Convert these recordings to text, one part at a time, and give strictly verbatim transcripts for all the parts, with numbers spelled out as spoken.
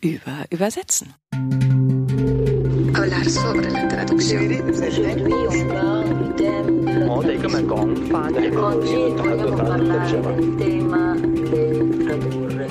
über Übersetzen. Hablar sobre la traducción. Oggi vogliamo parlare del tema del tradurre.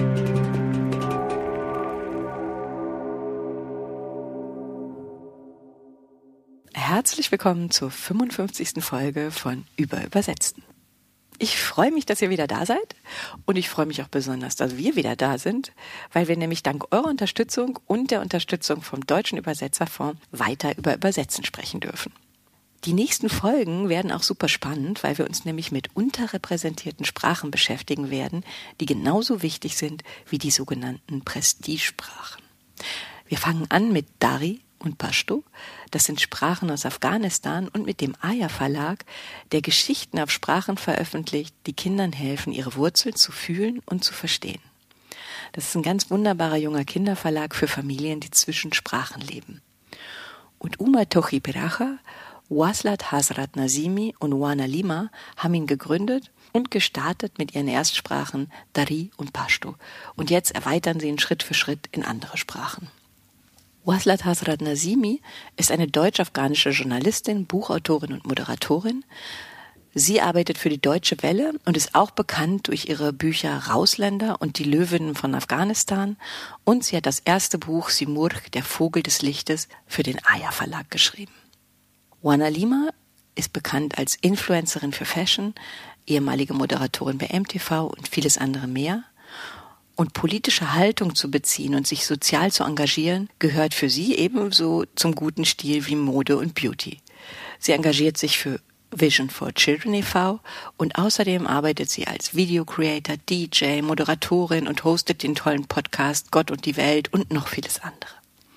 Herzlich willkommen zur fünfundfünfzigsten Folge von Über Übersetzen. Ich freue mich, dass ihr wieder da seid und ich freue mich auch besonders, dass wir wieder da sind, weil wir nämlich dank eurer Unterstützung und der Unterstützung vom Deutschen Übersetzerfonds weiter über Übersetzen sprechen dürfen. Die nächsten Folgen werden auch super spannend, weil wir uns nämlich mit unterrepräsentierten Sprachen beschäftigen werden, die genauso wichtig sind wie die sogenannten Prestigesprachen. Wir fangen an mit Dari und Pashto. Das sind Sprachen aus Afghanistan und mit dem Aya Verlag, der Geschichten auf Sprachen veröffentlicht, die Kindern helfen, ihre Wurzeln zu fühlen und zu verstehen. Das ist ein ganz wunderbarer junger Kinderverlag für Familien, die zwischen Sprachen leben. Und Uma Tochi Piracha, Waslat Hazrat Nazimi und Wana Lima haben ihn gegründet und gestartet mit ihren Erstsprachen Dari und Pashto. Und jetzt erweitern sie ihn Schritt für Schritt in andere Sprachen. Waslat Hazrat Nazimi ist eine deutsch-afghanische Journalistin, Buchautorin und Moderatorin. Sie arbeitet für die Deutsche Welle und ist auch bekannt durch ihre Bücher Rausländer und die Löwinnen von Afghanistan. Und sie hat das erste Buch Simurgh, der Vogel des Lichtes, für den Aya Verlag geschrieben. Wana Lima ist bekannt als Influencerin für Fashion, ehemalige Moderatorin bei M T V und vieles andere mehr. Und politische Haltung zu beziehen und sich sozial zu engagieren, gehört für sie ebenso zum guten Stil wie Mode und Beauty. Sie engagiert sich für Vision for Children e V und außerdem arbeitet sie als Video-Creator, D J, Moderatorin und hostet den tollen Podcast Gott und die Welt und noch vieles andere.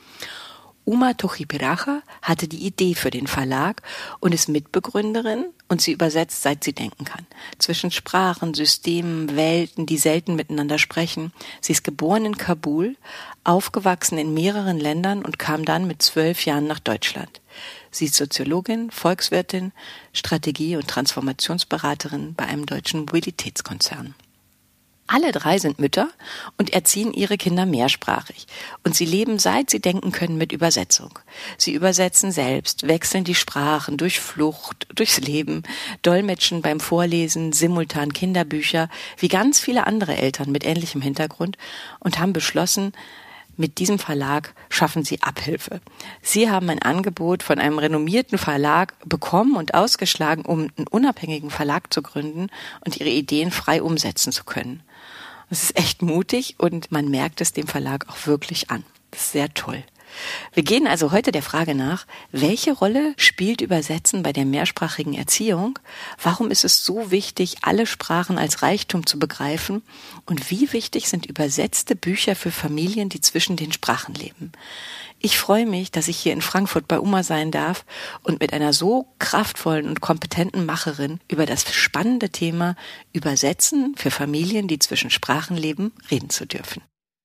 Uma Tochi Piracha hatte die Idee für den Verlag und ist Mitbegründerin und sie übersetzt, seit sie denken kann. Zwischen Sprachen, Systemen, Welten, die selten miteinander sprechen. Sie ist geboren in Kabul, aufgewachsen in mehreren Ländern und kam dann mit zwölf Jahren nach Deutschland. Sie ist Soziologin, Volkswirtin, Strategie- und Transformationsberaterin bei einem deutschen Mobilitätskonzern. Alle drei sind Mütter und erziehen ihre Kinder mehrsprachig. Und sie leben, seit sie denken können, mit Übersetzung. Sie übersetzen selbst, wechseln die Sprachen durch Flucht, durchs Leben, dolmetschen beim Vorlesen, simultan Kinderbücher, wie ganz viele andere Eltern mit ähnlichem Hintergrund und haben beschlossen, mit diesem Verlag schaffen sie Abhilfe. Sie haben ein Angebot von einem renommierten Verlag bekommen und ausgeschlagen, um einen unabhängigen Verlag zu gründen und ihre Ideen frei umsetzen zu können. Das ist echt mutig und man merkt es dem Verlag auch wirklich an. Das ist sehr toll. Wir gehen also heute der Frage nach, welche Rolle spielt Übersetzen bei der mehrsprachigen Erziehung? Warum ist es so wichtig, alle Sprachen als Reichtum zu begreifen? Und wie wichtig sind übersetzte Bücher für Familien, die zwischen den Sprachen leben? Ich freue mich, dass ich hier in Frankfurt bei Uma sein darf und mit einer so kraftvollen und kompetenten Macherin über das spannende Thema Übersetzen für Familien, die zwischen Sprachen leben, reden zu dürfen.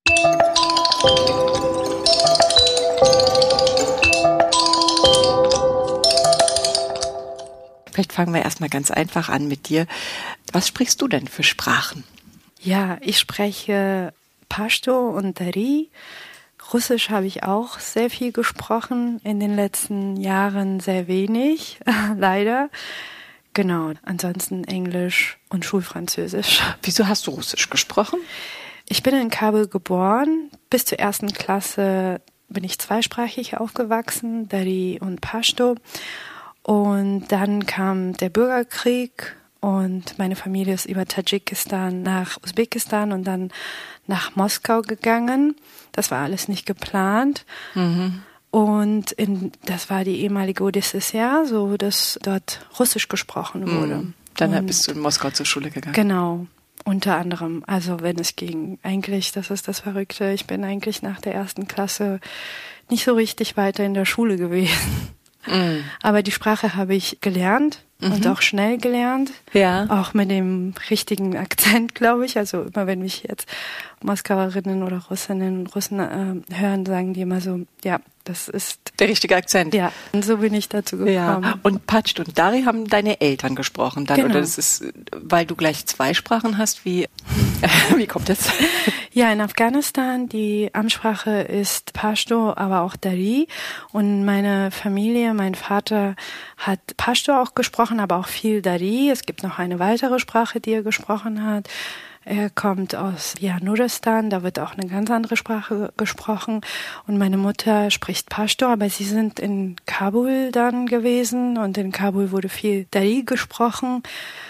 Vielleicht fangen wir erstmal ganz einfach an mit dir. Was sprichst du denn für Sprachen? Ja, ich spreche Pashto und Dari. Russisch habe ich auch sehr viel gesprochen, in den letzten Jahren sehr wenig, leider. Genau, ansonsten Englisch und Schulfranzösisch. Wieso hast du Russisch gesprochen? Ich bin in Kabul geboren. Bis zur ersten Klasse bin ich zweisprachig aufgewachsen, Dari und Pashto. Und dann kam der Bürgerkrieg und meine Familie ist über Tadschikistan nach Usbekistan und dann nach Moskau gegangen. Das war alles nicht geplant. Mhm. Und in, das war die ehemalige U D S S R, so dass dort Russisch gesprochen wurde. Mhm. Dann und bist du in Moskau zur Schule gegangen. Genau, unter anderem. Also wenn es ging. Eigentlich, das ist das Verrückte, ich bin eigentlich nach der ersten Klasse nicht so richtig weiter in der Schule gewesen. Mhm. Aber die Sprache habe ich gelernt mhm. und auch schnell gelernt. Ja. Auch mit dem richtigen Akzent, glaube ich. Also immer wenn mich jetzt Moskauerinnen oder Russinnen und Russen äh, hören, sagen die immer so, ja, das ist der richtige Akzent. Ja, und so bin ich dazu gekommen. Ja. Und Pasht und Dari haben deine Eltern gesprochen dann, genau. Oder das ist, weil du gleich zwei Sprachen hast, wie, wie kommt das? Ja, in Afghanistan, die Amtssprache ist Pashto, aber auch Dari. Und meine Familie, mein Vater hat Pashto auch gesprochen, aber auch viel Dari. Es gibt noch eine weitere Sprache, die er gesprochen hat. Er kommt aus ja, Nuristan, da wird auch eine ganz andere Sprache gesprochen. Und meine Mutter spricht Pashto, aber sie sind in Kabul dann gewesen und in Kabul wurde viel Dari gesprochen.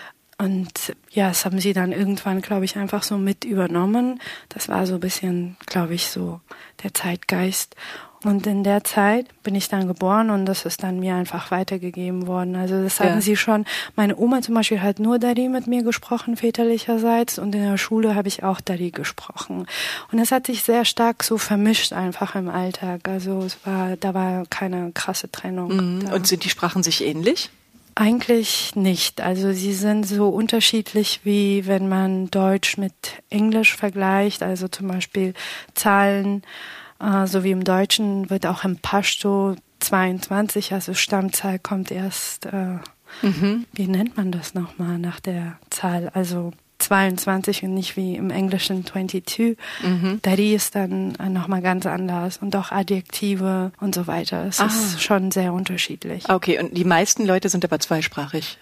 Und ja, das haben sie dann irgendwann, glaube ich, einfach so mit übernommen. Das war so ein bisschen, glaube ich, so der Zeitgeist. Und in der Zeit bin ich dann geboren und das ist dann mir einfach weitergegeben worden. Also das hatten ja. sie schon. Meine Oma zum Beispiel hat nur Dari mit mir gesprochen, väterlicherseits. Und in der Schule habe ich auch Dari gesprochen. Und es hat sich sehr stark so vermischt einfach im Alltag. Also es war, da war keine krasse Trennung. Mhm. Und sind die Sprachen sich ähnlich? Eigentlich nicht. Also sie sind so unterschiedlich, wie wenn man Deutsch mit Englisch vergleicht. Also zum Beispiel Zahlen, äh, so wie im Deutschen wird auch im Pashto zweiundzwanzig, also Stammzahl kommt erst, äh, mhm. wie nennt man das nochmal nach der Zahl? Also zweiundzwanzig und nicht wie im Englischen zweiundzwanzig. Mhm. Dari ist dann nochmal ganz anders und auch Adjektive und so weiter. Es ah. ist schon sehr unterschiedlich. Okay, und die meisten Leute sind aber zweisprachig?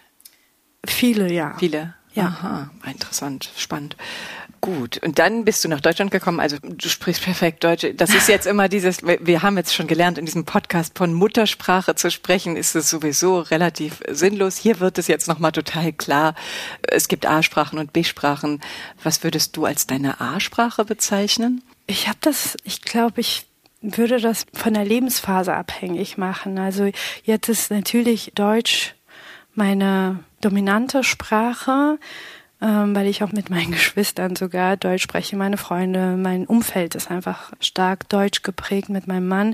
Viele, ja. Viele? Ja. Aha, interessant, spannend. Gut, und dann bist du nach Deutschland gekommen, also du sprichst perfekt Deutsch. Das ist jetzt immer dieses, wir haben jetzt schon gelernt, in diesem Podcast von Muttersprache zu sprechen, ist es sowieso relativ sinnlos. Hier wird es jetzt nochmal total klar. Es gibt A-Sprachen und B-Sprachen. Was würdest du als deine A-Sprache bezeichnen? Ich habe das, ich glaube, ich würde das von der Lebensphase abhängig machen. Also jetzt ist natürlich Deutsch meine dominante Sprache, ähm, weil ich auch mit meinen Geschwistern sogar Deutsch spreche. Meine Freunde, mein Umfeld ist einfach stark deutsch geprägt mit meinem Mann.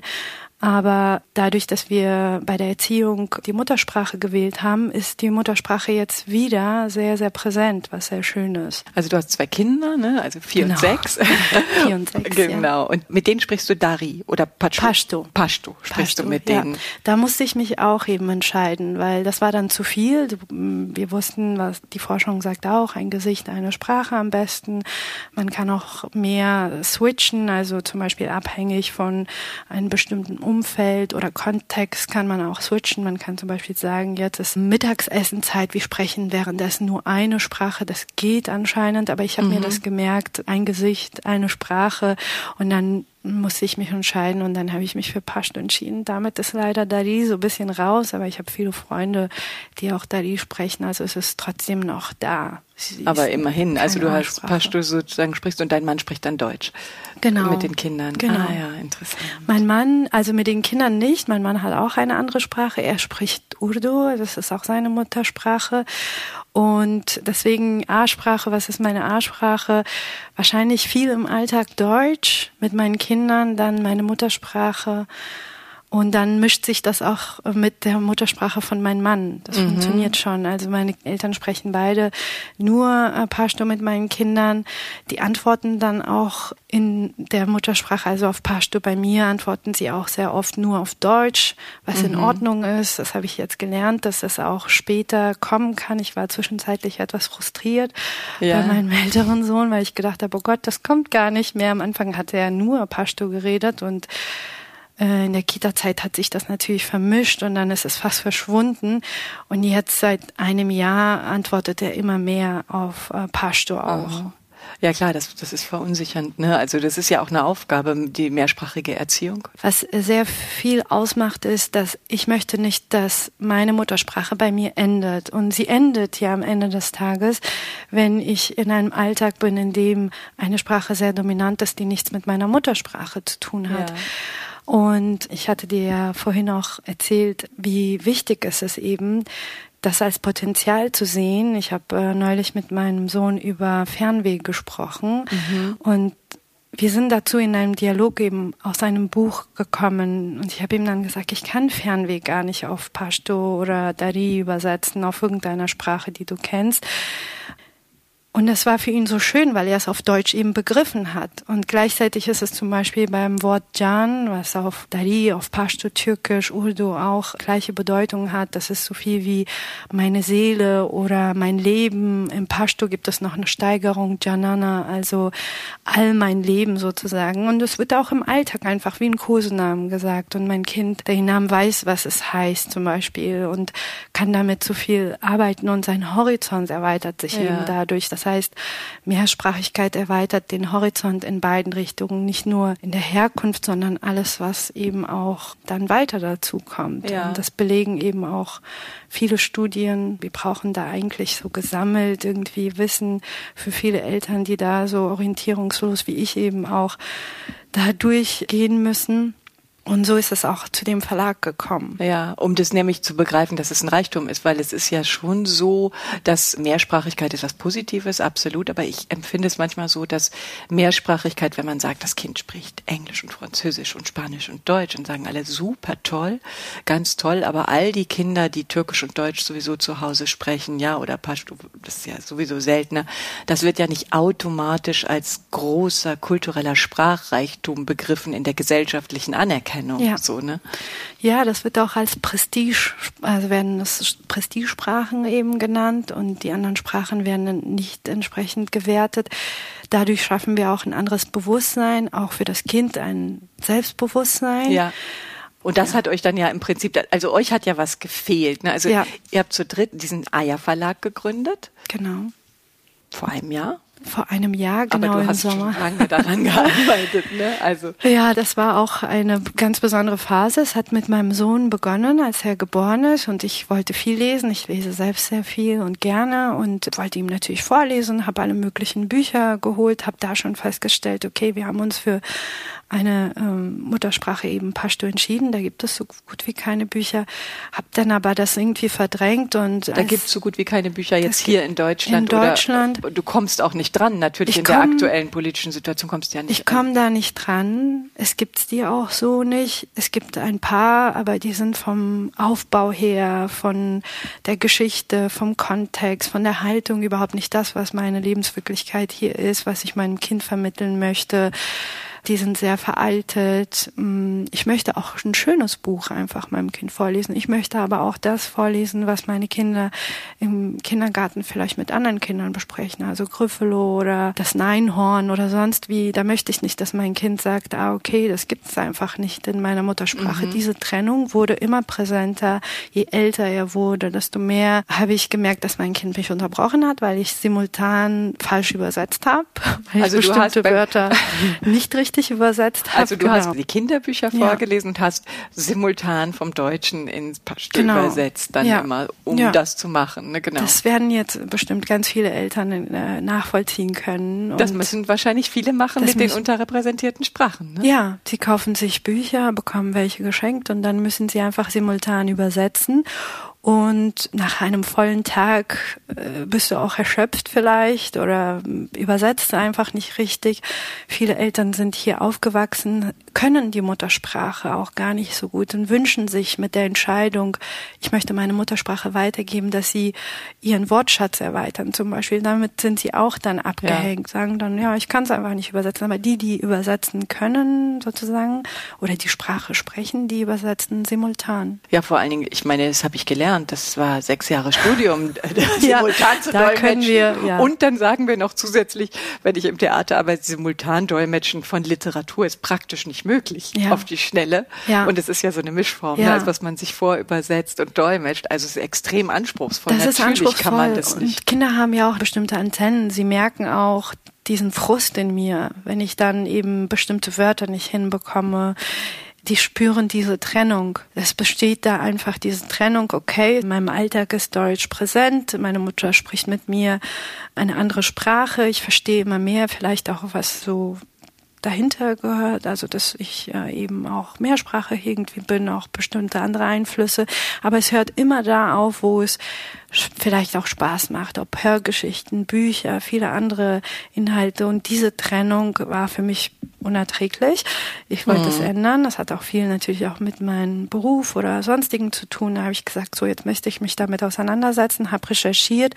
Aber dadurch, dass wir bei der Erziehung die Muttersprache gewählt haben, ist die Muttersprache jetzt wieder sehr, sehr präsent, was sehr schön ist. Also du hast zwei Kinder, ne? Also vier genau. und sechs. Vier und sechs, genau. Ja. Und mit denen sprichst du Dari oder Pashto? Pashto. Pashto sprichst Pashto, du mit ja. denen. Da musste ich mich auch eben entscheiden, weil das war dann zu viel. Wir wussten, was die Forschung sagt auch, ein Gesicht, eine Sprache am besten. Man kann auch mehr switchen, also zum Beispiel abhängig von einem bestimmten Umfeld oder Kontext kann man auch switchen. Man kann zum Beispiel sagen, jetzt ist Mittagsessenzeit, wir sprechen währenddessen nur eine Sprache. Das geht anscheinend, aber ich habe mhm. mir das gemerkt, ein Gesicht, eine Sprache und dann musste ich mich entscheiden und dann habe ich mich für Pashto entschieden. Damit ist leider Dari so ein bisschen raus, aber ich habe viele Freunde, die auch Dari sprechen, also es ist trotzdem noch da. Sie aber immerhin, also du hast Pashto sozusagen sprichst und dein Mann spricht dann Deutsch. Genau. Mit den Kindern. Genau. Ah ja, interessant. Mein Mann, also mit den Kindern nicht, mein Mann hat auch eine andere Sprache, er spricht Urdu, das ist auch seine Muttersprache. Und deswegen A-Sprache, was ist meine A-Sprache? Wahrscheinlich viel im Alltag Deutsch, mit meinen Kindern dann meine Muttersprache. Und dann mischt sich das auch mit der Muttersprache von meinem Mann. Das mhm. funktioniert schon. Also meine Eltern sprechen beide nur ein paar Stunden mit meinen Kindern. Die antworten dann auch in der Muttersprache, also auf Pashto. Bei mir antworten sie auch sehr oft nur auf Deutsch, was mhm. in Ordnung ist. Das habe ich jetzt gelernt, dass das auch später kommen kann. Ich war zwischenzeitlich etwas frustriert ja. bei meinem älteren Sohn, weil ich gedacht habe, oh Gott, das kommt gar nicht mehr. Am Anfang hat er nur Pashto geredet und in der Kita-Zeit hat sich das natürlich vermischt und dann ist es fast verschwunden. Und jetzt seit einem Jahr antwortet er immer mehr auf äh, Pashto auch. Oh. Ja klar, das, das ist verunsichernd, ne? Also das ist ja auch eine Aufgabe, die mehrsprachige Erziehung. Was sehr viel ausmacht, ist, dass ich möchte nicht, dass meine Muttersprache bei mir endet. Und sie endet ja am Ende des Tages, wenn ich in einem Alltag bin, in dem eine Sprache sehr dominant ist, die nichts mit meiner Muttersprache zu tun hat. Ja. Und ich hatte dir ja vorhin auch erzählt, wie wichtig es ist eben, das als Potenzial zu sehen. Ich habe äh, neulich mit meinem Sohn über Fernweh gesprochen mhm. und wir sind dazu in einem Dialog eben aus einem Buch gekommen und ich habe ihm dann gesagt, ich kann Fernweh gar nicht auf Pashto oder Dari übersetzen, auf irgendeiner Sprache, die du kennst. Und das war für ihn so schön, weil er es auf Deutsch eben begriffen hat. Und gleichzeitig ist es zum Beispiel beim Wort Can, was auf Dari, auf Pashto, Türkisch, Urdu auch gleiche Bedeutung hat. Das ist so viel wie meine Seele oder mein Leben. Im Pashto gibt es noch eine Steigerung, Janana, also all mein Leben sozusagen. Und es wird auch im Alltag einfach wie ein Kosenamen gesagt. Und mein Kind, der den Namen weiß, was es heißt zum Beispiel und kann damit so viel arbeiten und sein Horizont erweitert sich ja. eben dadurch. Das Das heißt, Mehrsprachigkeit erweitert den Horizont in beiden Richtungen, nicht nur in der Herkunft, sondern alles, was eben auch dann weiter dazu kommt. Ja. Und das belegen eben auch viele Studien. Wir brauchen da eigentlich so gesammelt irgendwie Wissen für viele Eltern, die da so orientierungslos wie ich eben auch da durchgehen müssen. Und so ist es auch zu dem Verlag gekommen. Ja, um das nämlich zu begreifen, dass es ein Reichtum ist, weil es ist ja schon so, dass Mehrsprachigkeit ist was Positives, absolut, aber ich empfinde es manchmal so, dass Mehrsprachigkeit, wenn man sagt, das Kind spricht Englisch und Französisch und Spanisch und Deutsch und sagen alle super toll, ganz toll, aber all die Kinder, die Türkisch und Deutsch sowieso zu Hause sprechen, ja, oder Pashto, das ist ja sowieso seltener, das wird ja nicht automatisch als großer kultureller Sprachreichtum begriffen in der gesellschaftlichen Anerkennung. Ja. So, ne? Ja, das wird auch als Prestige, also werden das Prestigesprachen eben genannt und die anderen Sprachen werden nicht entsprechend gewertet. Dadurch schaffen wir auch ein anderes Bewusstsein, auch für das Kind ein Selbstbewusstsein. Ja. Und das ja. hat euch dann ja im Prinzip, also euch hat ja was gefehlt, ne? Also ja. ihr habt zu dritt diesen Aya-Verlag gegründet. Genau. Vor einem Jahr. Vor einem Jahr, genau, aber du im hast Sommer. schon lange daran gearbeitet, ne? Also. Ja, das war auch eine ganz besondere Phase. Es hat mit meinem Sohn begonnen, als er geboren ist und ich wollte viel lesen. Ich lese selbst sehr viel und gerne und wollte ihm natürlich vorlesen, habe alle möglichen Bücher geholt, habe da schon festgestellt, okay, wir haben uns für eine ähm, Muttersprache eben Pashto entschieden. Da gibt es so gut wie keine Bücher. Habe dann aber das irgendwie verdrängt und da gibt es so gut wie keine Bücher jetzt hier in Deutschland. In Deutschland. Oder du kommst auch nicht dran. Natürlich ich in komm, der aktuellen politischen Situation kommst du ja nicht Ich komme da nicht dran. Es gibt's die auch so nicht. Es gibt ein paar, aber die sind vom Aufbau her, von der Geschichte, vom Kontext, von der Haltung überhaupt nicht das, was meine Lebenswirklichkeit hier ist, was ich meinem Kind vermitteln möchte. Die sind sehr veraltet. Ich möchte auch ein schönes Buch einfach meinem Kind vorlesen. Ich möchte aber auch das vorlesen, was meine Kinder im Kindergarten vielleicht mit anderen Kindern besprechen. Also Gryffalo oder das Neinhorn oder sonst wie. Da möchte ich nicht, dass mein Kind sagt, ah okay, das gibt es einfach nicht in meiner Muttersprache. Mhm. Diese Trennung wurde immer präsenter. Je älter er wurde, desto mehr habe ich gemerkt, dass mein Kind mich unterbrochen hat, weil ich simultan falsch übersetzt habe. Weil also ich du bestimmte hast Wörter nicht richtig übersetzt habe. Also du genau. hast die Kinderbücher ja. vorgelesen und hast simultan vom Deutschen ins Pashto genau. übersetzt, dann ja. immer, um ja. das zu machen. Ne? Genau. Das werden jetzt bestimmt ganz viele Eltern äh, nachvollziehen können. Und das müssen wahrscheinlich viele machen mit müssen, den unterrepräsentierten Sprachen. Ne? Ja, sie kaufen sich Bücher, bekommen welche geschenkt und dann müssen sie einfach simultan übersetzen. Und nach einem vollen Tag äh, bist du auch erschöpft vielleicht oder übersetzt einfach nicht richtig. Viele Eltern sind hier aufgewachsen, können die Muttersprache auch gar nicht so gut und wünschen sich mit der Entscheidung, ich möchte meine Muttersprache weitergeben, dass sie ihren Wortschatz erweitern zum Beispiel. Damit sind sie auch dann abgehängt, ja. sagen dann, ja, ich kann es einfach nicht übersetzen. Aber die, die übersetzen können sozusagen oder die Sprache sprechen, die übersetzen simultan. Ja, vor allen Dingen, ich meine, das habe ich gelernt. Das war sechs Jahre Studium, ja, simultan zu da dolmetschen. Können wir, ja. Und dann sagen wir noch zusätzlich, wenn ich im Theater arbeite, simultan dolmetschen von Literatur ist praktisch nicht möglich ja. auf die Schnelle. Ja. Und es ist ja so eine Mischform, ja. ne, als was man sich vorübersetzt und dolmetscht. Also es ist extrem anspruchsvoll. Das Natürlich ist anspruchsvoll. kann man das nicht. Und Kinder haben ja auch bestimmte Antennen. Sie merken auch diesen Frust in mir, wenn ich dann eben bestimmte Wörter nicht hinbekomme. Die spüren diese Trennung. Es besteht da einfach diese Trennung. Okay, in meinem Alltag ist Deutsch präsent. Meine Mutter spricht mit mir eine andere Sprache. Ich verstehe immer mehr, vielleicht auch was so dahinter gehört, also dass ich äh, eben auch mehrsprachig irgendwie bin, auch bestimmte andere Einflüsse, aber es hört immer da auf, wo es vielleicht auch Spaß macht, ob Hörgeschichten, Bücher, viele andere Inhalte, und diese Trennung war für mich unerträglich. Ich wollte es mhm. ändern. Das hat auch viel natürlich auch mit meinem Beruf oder sonstigen zu tun. Da habe ich gesagt, so jetzt möchte ich mich damit auseinandersetzen, habe recherchiert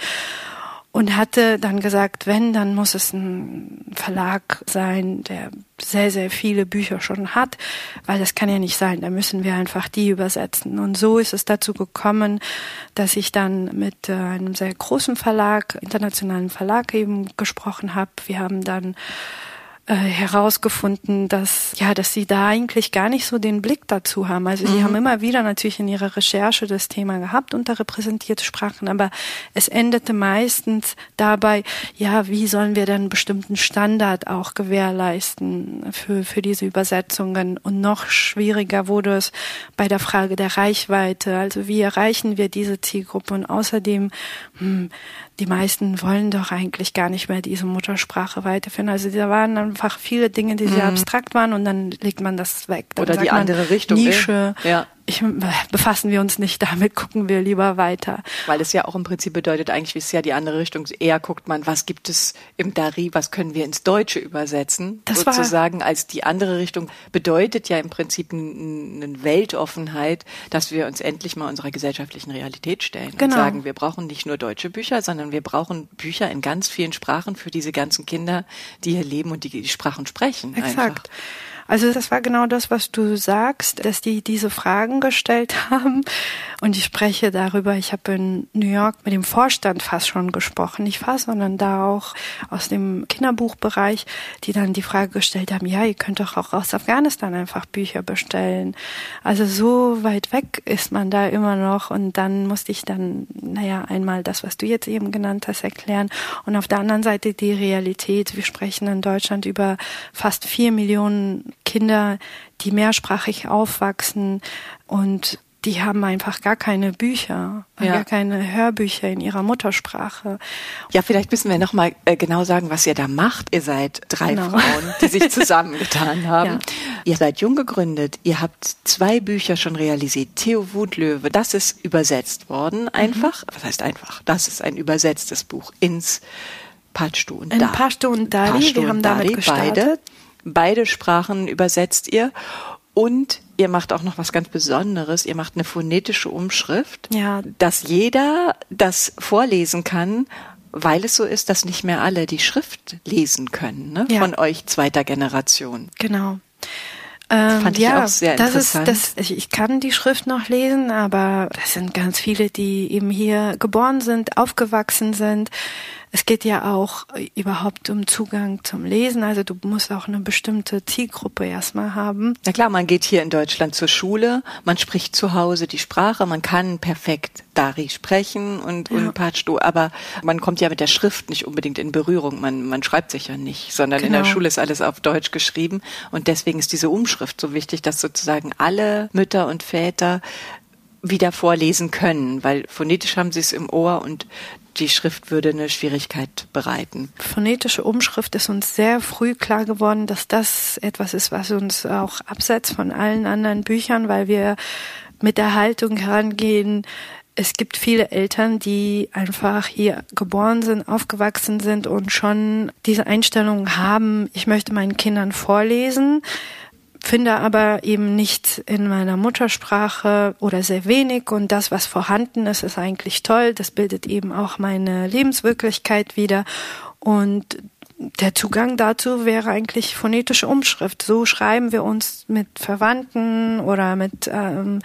und hatte dann gesagt, wenn, dann muss es ein Verlag sein, der sehr, sehr viele Bücher schon hat, weil das kann ja nicht sein, da müssen wir einfach die übersetzen. Und so ist es dazu gekommen, dass ich dann mit einem sehr großen Verlag, internationalen Verlag eben gesprochen habe. Wir haben dann äh, herausgefunden, dass ja, dass sie da eigentlich gar nicht so den Blick dazu haben. Also sie mhm. haben immer wieder natürlich in ihrer Recherche das Thema gehabt, unterrepräsentierte Sprachen, aber es endete meistens dabei, ja, wie sollen wir denn einen bestimmten Standard auch gewährleisten für für diese Übersetzungen? Und noch schwieriger wurde es bei der Frage der Reichweite. Also wie erreichen wir diese Zielgruppe? Und außerdem, hm, die meisten wollen doch eigentlich gar nicht mehr diese Muttersprache weiterführen. Also da waren einfach viele Dinge, die sehr mhm. abstrakt waren, und dann legt man das weg. Dann Oder die andere man, Richtung. Nische. Ja. Ich, befassen wir uns nicht damit, gucken wir lieber weiter. Weil es ja auch im Prinzip bedeutet, eigentlich ist ja die andere Richtung. Eher guckt man, was gibt es im Dari, was können wir ins Deutsche übersetzen, das sozusagen, als die andere Richtung bedeutet ja im Prinzip eine Weltoffenheit, dass wir uns endlich mal unserer gesellschaftlichen Realität stellen genau. und sagen, wir brauchen nicht nur deutsche Bücher, sondern wir brauchen Bücher in ganz vielen Sprachen für diese ganzen Kinder, die hier leben und die die Sprachen sprechen. Exakt. Einfach. Also das war genau das, was du sagst, dass die diese Fragen gestellt haben. Und ich spreche darüber, ich habe in New York mit dem Vorstand fast schon gesprochen, nicht fast, sondern da auch aus dem Kinderbuchbereich, die dann die Frage gestellt haben, ja, ihr könnt doch auch aus Afghanistan einfach Bücher bestellen. Also so weit weg ist man da immer noch. Und dann musste ich dann, naja, einmal das, was du jetzt eben genannt hast, erklären. Und auf der anderen Seite die Realität. Wir sprechen in Deutschland über fast vier Millionen Kinder, die mehrsprachig aufwachsen, und die haben einfach gar keine Bücher, ja. gar keine Hörbücher in ihrer Muttersprache. Ja, vielleicht müssen wir noch mal äh, genau sagen, was ihr da macht. Ihr seid drei genau. Frauen, die sich zusammengetan haben. Ja. Ihr seid jung gegründet. Ihr habt zwei Bücher schon realisiert. Theo Wutlöwe, das ist übersetzt worden einfach. Mhm. Was heißt einfach? Das ist ein übersetztes Buch ins Pashto und Dari. In Pashto und Dari, wir haben damit gestartet. Beide. Beide Sprachen übersetzt ihr, und ihr macht auch noch was ganz Besonderes. Ihr macht eine phonetische Umschrift, ja. dass jeder das vorlesen kann, weil es so ist, dass nicht mehr alle die Schrift lesen können, ne? Ja. Von euch zweiter Generation. Genau. Ähm, Fand ich ja, auch sehr das interessant. Ist, das, ich kann die Schrift noch lesen, aber das sind ganz viele, die eben hier geboren sind, aufgewachsen sind. Es geht ja auch überhaupt um Zugang zum Lesen, also du musst auch eine bestimmte Zielgruppe erstmal haben. Na klar, man geht hier in Deutschland zur Schule, man spricht zu Hause die Sprache, man kann perfekt Dari sprechen und, ja. und Pashto, aber man kommt ja mit der Schrift nicht unbedingt in Berührung, man, man schreibt sich ja nicht, sondern genau. in der Schule ist alles auf Deutsch geschrieben, und deswegen ist diese Umschrift so wichtig, dass sozusagen alle Mütter und Väter wieder vorlesen können, weil phonetisch haben sie es im Ohr und die Schrift würde eine Schwierigkeit bereiten. Phonetische Umschrift ist uns sehr früh klar geworden, dass das etwas ist, was uns auch absetzt von allen anderen Büchern, weil wir mit der Haltung herangehen. Es gibt viele Eltern, die einfach hier geboren sind, aufgewachsen sind und schon diese Einstellung haben, ich möchte meinen Kindern vorlesen, finde aber eben nichts in meiner Muttersprache oder sehr wenig, und das, was vorhanden ist, ist eigentlich toll. Das bildet eben auch meine Lebenswirklichkeit wider, und der Zugang dazu wäre eigentlich phonetische Umschrift. So schreiben wir uns mit Verwandten oder mit, ähm,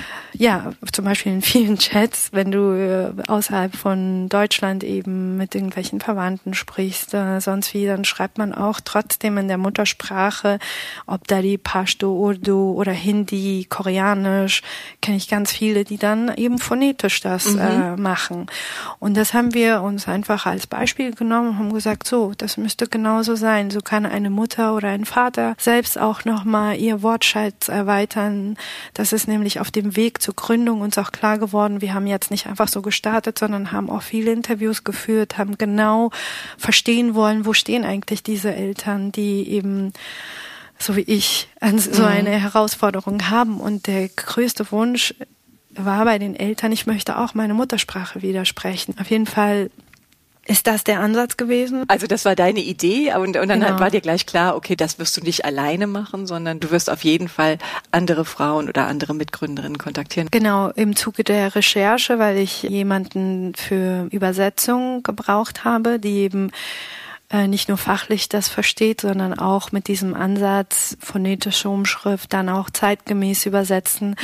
ja, zum Beispiel in vielen Chats, wenn du äh, außerhalb von Deutschland eben mit irgendwelchen Verwandten sprichst, äh, sonst wie, dann schreibt man auch trotzdem in der Muttersprache, ob da die Pashto, Urdu oder Hindi, Koreanisch, kenne ich ganz viele, die dann eben phonetisch das mhm. äh, machen. Und das haben wir uns einfach als Beispiel genommen und haben gesagt, so, das müsste genauso sein. So kann eine Mutter oder ein Vater selbst auch nochmal ihr Wortschatz erweitern. Das ist nämlich auf dem Weg zur Gründung uns auch klar geworden, wir haben jetzt nicht einfach so gestartet, sondern haben auch viele Interviews geführt, haben genau verstehen wollen, wo stehen eigentlich diese Eltern, die eben so wie ich so eine Herausforderung haben. Und der größte Wunsch war bei den Eltern, ich möchte auch meine Muttersprache wieder sprechen. Auf jeden Fall ist das der Ansatz gewesen. Also das war deine Idee und, und dann Genau. war dir gleich klar, okay, das wirst du nicht alleine machen, sondern du wirst auf jeden Fall andere Frauen oder andere Mitgründerinnen kontaktieren. Genau, im Zuge der Recherche, weil ich jemanden für Übersetzung gebraucht habe, die eben äh, nicht nur fachlich das versteht, sondern auch mit diesem Ansatz phonetische Umschrift dann auch zeitgemäß übersetzen.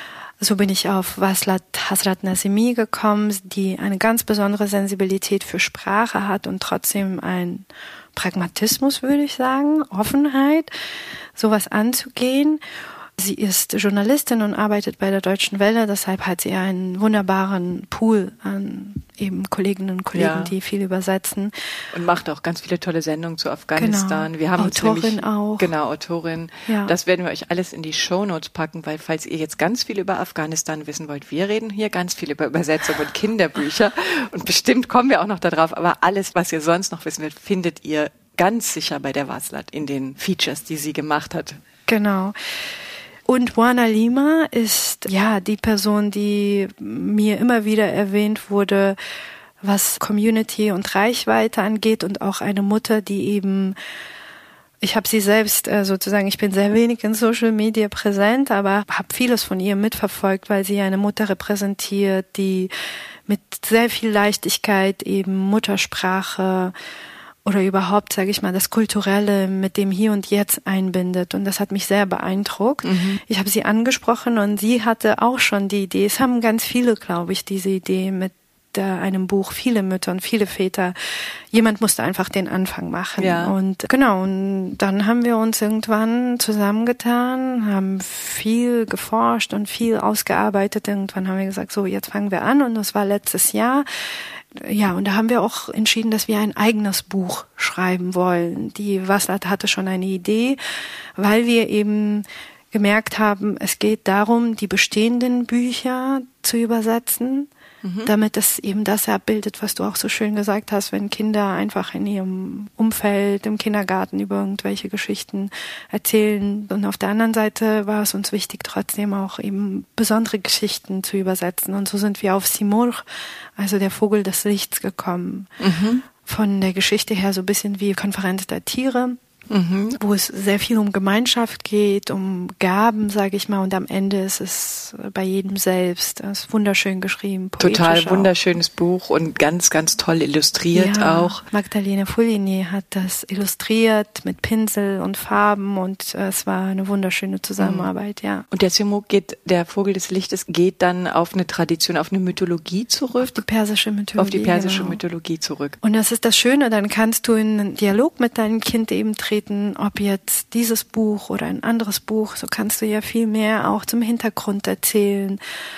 So bin ich auf Waslat Hasrat Nazemi gekommen, die eine ganz besondere Sensibilität für Sprache hat und trotzdem ein Pragmatismus, würde ich sagen, Offenheit, sowas anzugehen. Sie ist Journalistin und arbeitet bei der Deutschen Welle, deshalb hat sie einen wunderbaren Pool an eben Kolleginnen und Kollegen, Ja. die viel übersetzen. Und macht auch ganz viele tolle Sendungen zu Afghanistan. Genau. Wir haben Autorin uns nämlich, auch. Genau, Autorin. Ja. Das werden wir euch alles in die Shownotes packen, weil falls ihr jetzt ganz viel über Afghanistan wissen wollt, wir reden hier ganz viel über Übersetzung und Kinderbücher und bestimmt kommen wir auch noch darauf, aber alles, was ihr sonst noch wissen wollt, findet ihr ganz sicher bei der Waslat in den Features, die sie gemacht hat. Genau. Und Wana Lima ist ja die Person, die mir immer wieder erwähnt wurde, was Community und Reichweite angeht und auch eine Mutter, die eben, ich habe sie selbst äh, sozusagen, ich bin sehr wenig in Social Media präsent, aber habe vieles von ihr mitverfolgt, weil sie eine Mutter repräsentiert, die mit sehr viel Leichtigkeit eben Muttersprache oder überhaupt, sage ich mal, das Kulturelle mit dem Hier und Jetzt einbindet. Und das hat mich sehr beeindruckt. Mhm. Ich habe sie angesprochen und sie hatte auch schon die Idee. Es haben ganz viele, glaube ich, diese Idee mit äh, einem Buch. Viele Mütter und viele Väter. Jemand musste einfach den Anfang machen. Ja. Und genau, und dann haben wir uns irgendwann zusammengetan, haben viel geforscht und viel ausgearbeitet. Irgendwann haben wir gesagt, so, jetzt fangen wir an. Und das war letztes Jahr. Ja, und da haben wir auch entschieden, dass wir ein eigenes Buch schreiben wollen. Die Waslat hatte schon eine Idee, weil wir eben gemerkt haben, es geht darum, die bestehenden Bücher zu übersetzen, mhm. damit es eben das abbildet, was du auch so schön gesagt hast, wenn Kinder einfach in ihrem Umfeld, im Kindergarten über irgendwelche Geschichten erzählen. Und auf der anderen Seite war es uns wichtig, trotzdem auch eben besondere Geschichten zu übersetzen. Und so sind wir auf Simur, also der Vogel des Lichts, gekommen. Mhm. Von der Geschichte her so ein bisschen wie Konferenz der Tiere. Mhm. Wo es sehr viel um Gemeinschaft geht, um Gaben, sage ich mal, und am Ende ist es bei jedem selbst. Das ist wunderschön geschrieben, poetisch Total auch. Wunderschönes Buch und ganz, ganz toll illustriert ja, auch. Magdalena Foligny hat das illustriert mit Pinsel und Farben und es war eine wunderschöne Zusammenarbeit, mhm. ja. Und der Simurgh geht, der Vogel des Lichtes, geht dann auf eine Tradition, auf eine Mythologie zurück? Auf die persische Mythologie. Auf die persische genau. Mythologie zurück. Und das ist das Schöne, dann kannst du in einen Dialog mit deinem Kind eben treten, ob jetzt dieses Buch oder ein anderes Buch, so kannst du ja viel mehr auch zum Hintergrund erzählen.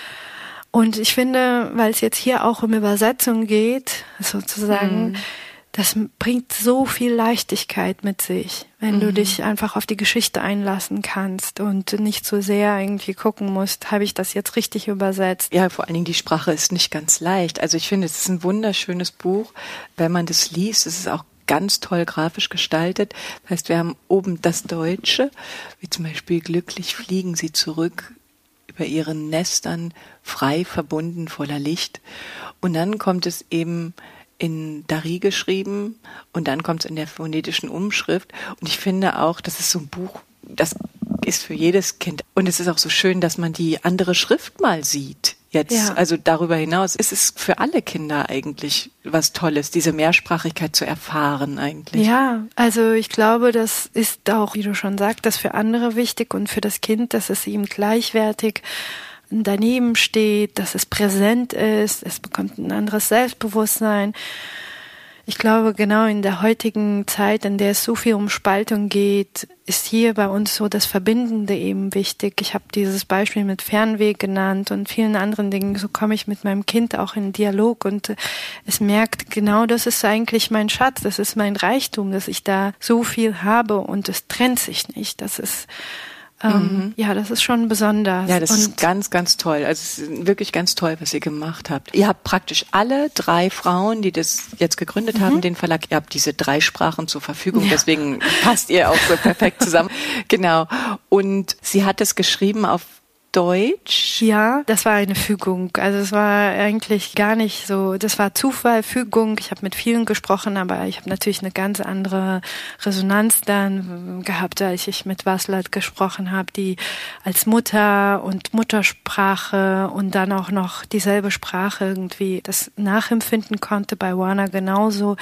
Und ich finde, weil es jetzt hier auch um Übersetzung geht, sozusagen, mhm. das bringt so viel Leichtigkeit mit sich, wenn mhm. du dich einfach auf die Geschichte einlassen kannst und nicht so sehr irgendwie gucken musst, habe ich das jetzt richtig übersetzt? Ja, vor allen Dingen die Sprache ist nicht ganz leicht. Also ich finde, es ist ein wunderschönes Buch. Wenn man das liest, es ist auch ganz toll grafisch gestaltet. Das heißt, wir haben oben das Deutsche, wie zum Beispiel glücklich fliegen sie zurück über ihren Nestern, frei verbunden, voller Licht. Und dann kommt es eben in Dari geschrieben und dann kommt es in der phonetischen Umschrift. Und ich finde auch, das ist so ein Buch, das ist für jedes Kind. Und es ist auch so schön, dass man die andere Schrift mal sieht. Jetzt, ja. Also darüber hinaus ist es für alle Kinder eigentlich was Tolles, diese Mehrsprachigkeit zu erfahren eigentlich. Ja, also ich glaube, das ist auch, wie du schon sagtest, für andere wichtig und für das Kind, dass es ihm gleichwertig daneben steht, dass es präsent ist, es bekommt ein anderes Selbstbewusstsein. Ich glaube, genau in der heutigen Zeit, in der es so viel um Spaltung geht, ist hier bei uns so das Verbindende eben wichtig. Ich habe dieses Beispiel mit Fernweh genannt und vielen anderen Dingen. So komme ich mit meinem Kind auch in Dialog und es merkt, genau das ist eigentlich mein Schatz, das ist mein Reichtum, dass ich da so viel habe und es trennt sich nicht. Das ist Ähm, Mhm. Ja, das ist schon besonders. Ja, das Und ist ganz, ganz toll. Also es ist wirklich ganz toll, was ihr gemacht habt. Ihr habt praktisch alle drei Frauen, die das jetzt gegründet haben, den Verlag, ihr habt diese drei Sprachen zur Verfügung, Ja. deswegen passt ihr auch so perfekt zusammen. Genau. Und sie hat es geschrieben auf Deutsch. Ja, das war eine Fügung. Also es war eigentlich gar nicht so, das war Zufall, Fügung. Ich habe mit vielen gesprochen, aber ich habe natürlich eine ganz andere Resonanz dann gehabt, als ich mit Waslat gesprochen habe, die als Mutter und Muttersprache und dann auch noch dieselbe Sprache irgendwie das nachempfinden konnte, bei Wana genauso.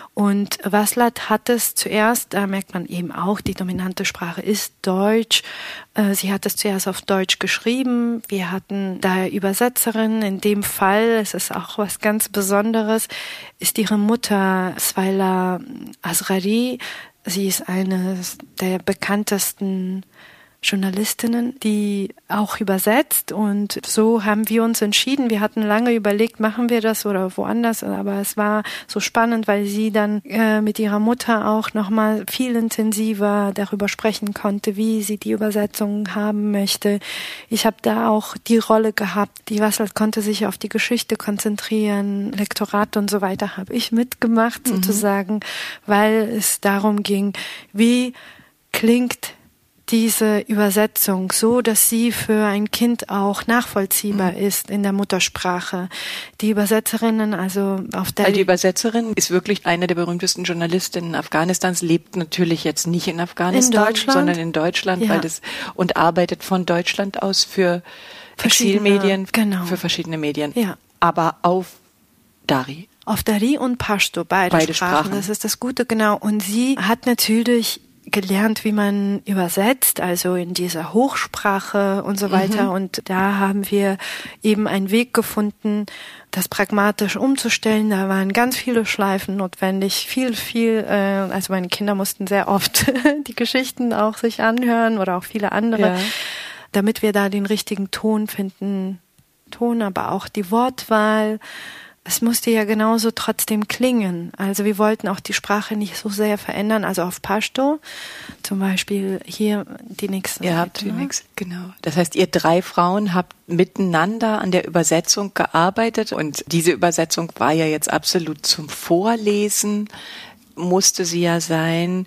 Und Waslat hat es zuerst, da merkt man eben auch, die dominante Sprache ist Deutsch. Sie hat es zuerst auf Deutsch geschrieben. Wir hatten da Übersetzerin. In dem Fall, es ist auch was ganz Besonderes, ist ihre Mutter Swaila Azrari. Sie ist eine der bekanntesten Journalistinnen, die auch übersetzt, und so haben wir uns entschieden. Wir hatten lange überlegt, machen wir das oder woanders, aber es war so spannend, weil sie dann äh, mit ihrer Mutter auch nochmal viel intensiver darüber sprechen konnte, wie sie die Übersetzung haben möchte. Ich habe da auch die Rolle gehabt, die Waslat konnte sich auf die Geschichte konzentrieren, Lektorat und so weiter habe ich mitgemacht sozusagen, weil es darum ging, wie klingt diese Übersetzung so, dass sie für ein Kind auch nachvollziehbar mhm. ist in der Muttersprache. Die Übersetzerinnen, also auf der... Weil die Übersetzerin ist wirklich eine der berühmtesten Journalistinnen Afghanistans, lebt natürlich jetzt nicht in Afghanistan, in Deutschland? sondern in Deutschland, Ja. weil das, und arbeitet von Deutschland aus für Verschiedene, Exilmedien, genau. für verschiedene Medien. Ja. Aber auf Dari. Auf Dari und Pashto, beide, Beide Sprachen. Sprachen. Das ist das Gute, genau. Und sie hat natürlich gelernt, wie man übersetzt, also in dieser Hochsprache und so weiter. Mhm. Und da haben wir eben einen Weg gefunden, das pragmatisch umzustellen. Da waren ganz viele Schleifen notwendig, viel, viel, äh, also meine Kinder mussten sehr oft die Geschichten auch sich anhören oder auch viele andere, Ja. damit wir da den richtigen Ton finden. Ton, aber auch die Wortwahl. Es musste ja genauso trotzdem klingen. Also wir wollten auch die Sprache nicht so sehr verändern. Also auf Pashto, zum Beispiel hier die nächste Ihr Seite, habt die ne? nächste, genau. Das heißt, ihr drei Frauen habt miteinander an der Übersetzung gearbeitet, und diese Übersetzung war ja jetzt absolut zum Vorlesen, musste sie ja sein,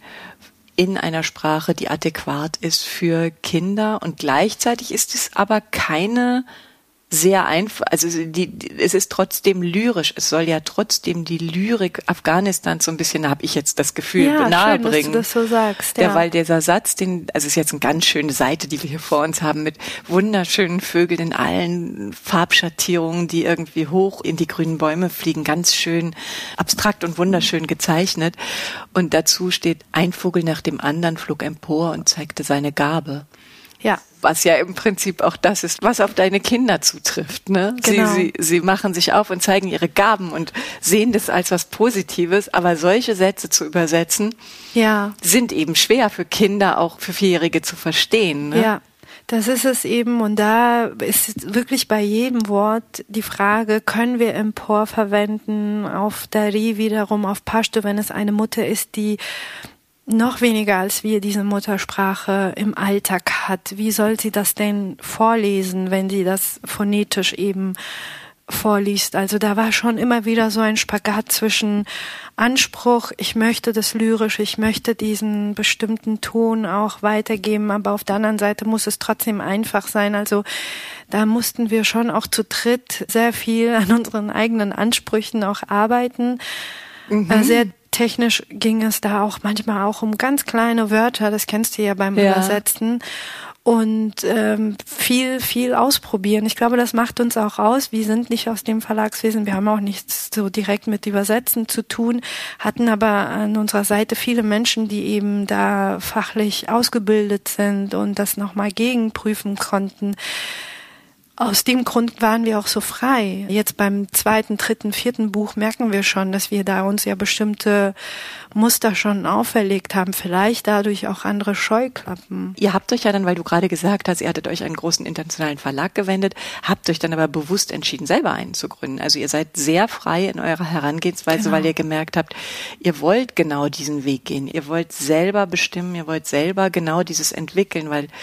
in einer Sprache, die adäquat ist für Kinder, und gleichzeitig ist es aber keine sehr einfach, also die, die, es ist trotzdem lyrisch, es soll ja trotzdem die Lyrik Afghanistans so ein bisschen, habe ich jetzt das Gefühl, Ja, nahebringen. schön, dass du das so sagst. Ja, Ja. weil dieser Satz, den, also es ist jetzt eine ganz schöne Seite, die wir hier vor uns haben, mit wunderschönen Vögeln in allen Farbschattierungen, die irgendwie hoch in die grünen Bäume fliegen, ganz schön abstrakt und wunderschön gezeichnet. Und dazu steht, ein Vogel nach dem anderen flog empor und zeigte seine Gabe. Ja. Was ja im Prinzip auch das ist, was auf deine Kinder zutrifft, ne? Genau. Sie, sie, sie machen sich auf und zeigen ihre Gaben und sehen das als was Positives, aber solche Sätze zu übersetzen, Ja. sind eben schwer für Kinder, auch für Vierjährige zu verstehen, ne? Ja, das ist es eben. Und da ist wirklich bei jedem Wort die Frage, können wir Empor verwenden, auf Dari wiederum, auf Pashto, wenn es eine Mutter ist, die noch weniger als wir diese Muttersprache im Alltag hat. Wie soll sie das denn vorlesen, wenn sie das phonetisch eben vorliest? Also da war schon immer wieder so ein Spagat zwischen Anspruch, ich möchte das lyrisch, ich möchte diesen bestimmten Ton auch weitergeben, aber auf der anderen Seite muss es trotzdem einfach sein. Also da mussten wir schon auch zu dritt sehr viel an unseren eigenen Ansprüchen auch arbeiten. Mhm. Äh, sehr technisch ging es da auch manchmal auch um ganz kleine Wörter, das kennst du ja beim Ja. Übersetzen. Und ähm, viel, viel ausprobieren. Ich glaube, das macht uns auch aus. Wir sind nicht aus dem Verlagswesen, wir haben auch nichts so direkt mit Übersetzen zu tun, hatten aber an unserer Seite viele Menschen, die eben da fachlich ausgebildet sind und das nochmal gegenprüfen konnten. Aus dem Grund waren wir auch so frei. Jetzt beim zweiten, dritten, vierten Buch merken wir schon, dass wir da uns ja bestimmte Muster schon auferlegt haben, vielleicht dadurch auch andere Scheuklappen. Ihr habt euch ja dann, weil du gerade gesagt hast, ihr hattet euch einen großen internationalen Verlag gewendet, habt euch dann aber bewusst entschieden, selber einen zu gründen. Also ihr seid sehr frei in eurer Herangehensweise, Genau. weil ihr gemerkt habt, ihr wollt genau diesen Weg gehen. Ihr wollt selber bestimmen, ihr wollt selber genau dieses entwickeln, weil